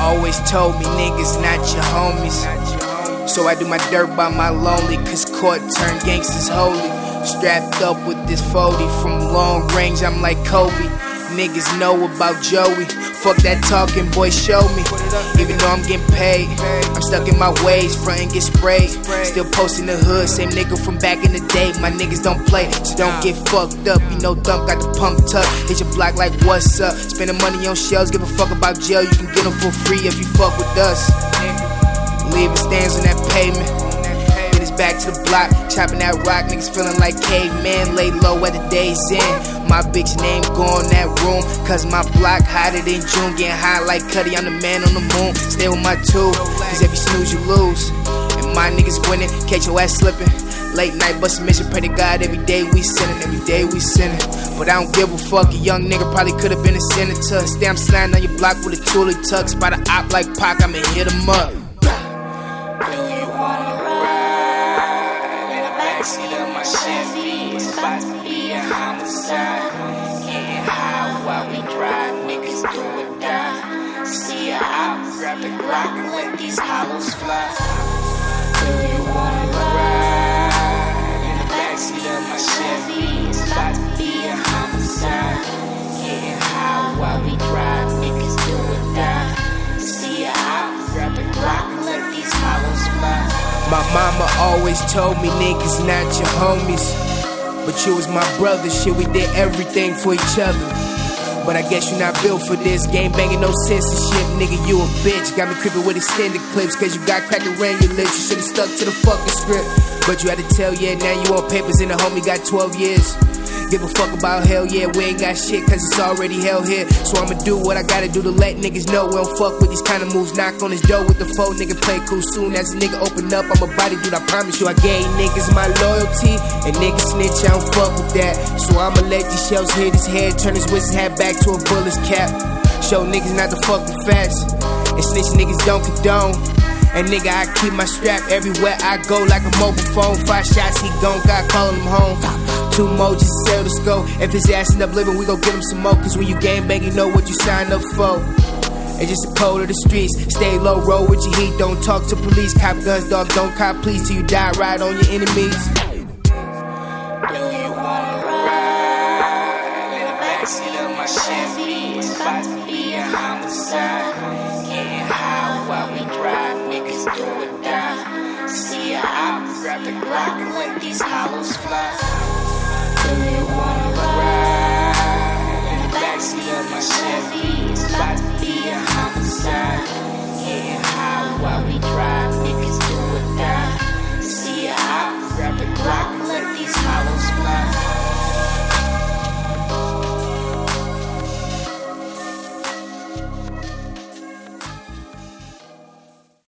always told me niggas not your homies. So I do my dirt by my lonely, cause court turned gangsters holy. Strapped up with this 40 from long range, I'm like Kobe. Niggas know about Joey. Fuck that talking, boy, show me. Even though I'm getting paid, I'm stuck in my ways, front and get sprayed. Still posting the hood, same nigga from back in the day. My niggas don't play, so don't get fucked up. You know Thump got the pump tuck. Hit your block like what's up. Spending money on shells, give a fuck about jail. You can get them for free if you fuck with us. Leaving stands on that pavement. Then it's back to the block, chopping that rock. Niggas feeling like caveman, lay low at the day's end. My bitch name go on that room, cause my block hotter than June. Getting high like Cuddy, I'm the man on the moon. Stay with my tool, cause if you snooze you lose. And my niggas winning, catch your ass slipping. Late night bustin' mission, pray to God every day we sinning, every day we sinning. But I don't give a fuck, a young nigga probably could've been a senator. Stay I'm sliding on your block with a tool he tucks. By the op like Pac, I'ma hit him up. Backseat of my Chevy, it's about to be a homicide. Getting high while we drive, niggas do or die. See ya out, grab the Glock and let these hollows fly. Do you wanna ride? In the backseat of my Chevy, it's about to be a homicide. Getting high while we drive, niggas do or die. See ya out, grab the Glock and let these hollows fly. My mama always told me niggas not your homies, but you was my brother, shit, we did everything for each other. But I guess you not built for this, game banging no censorship, nigga, you a bitch. Got me creeping with extended clips, cause you got crack around your lips. You should've stuck to the fucking script, but you had to tell, yeah, now you on papers and the homie got 12 years. Give a fuck about hell, yeah, we ain't got shit cause it's already hell here. So I'ma do what I gotta do to let niggas know we don't fuck with these kind of moves. Knock on his door with the phone, nigga play cool. Soon as a nigga open up, I'm a body dude, I promise you I gave niggas my loyalty. And niggas snitch, I don't fuck with that. So I'ma let these shells hit his head, turn his wizard hat back to a bullet's cap. Show niggas not to fuck with facts, and snitch niggas don't condone. And nigga, I keep my strap everywhere I go like a mobile phone. 5 shots, he gon' got calling him home. 2 more just to sell the scope. If his ass end up living, we gon' give him some more. Cause when you game bang, you know what you signed up for. It's just the code of the streets. Stay low, roll with your heat. Don't talk to police. Cop guns, dog, don't cop please. Till you die, ride on your enemies. Do you wanna ride? In the backseat of my Chevy, it's about to be a homicide. Getting high while we drive, niggas do or die. See ya out, grab the Glock and let these hollows fly. Do you wanna